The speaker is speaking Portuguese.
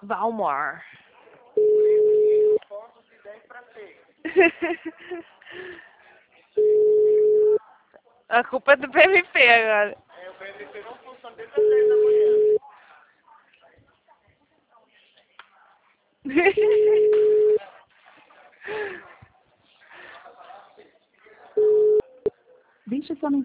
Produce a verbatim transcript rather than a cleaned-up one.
Valmor. A culpa é do P M P agora. É, o P M P não funciona desde as dez da manhã. Deixe sua mensagem.